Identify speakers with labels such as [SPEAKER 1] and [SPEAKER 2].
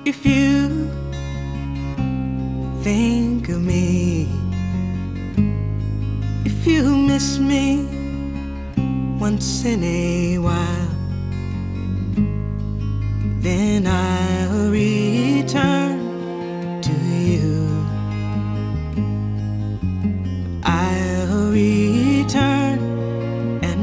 [SPEAKER 1] If you think of me, if you miss me once in a while, then I'll read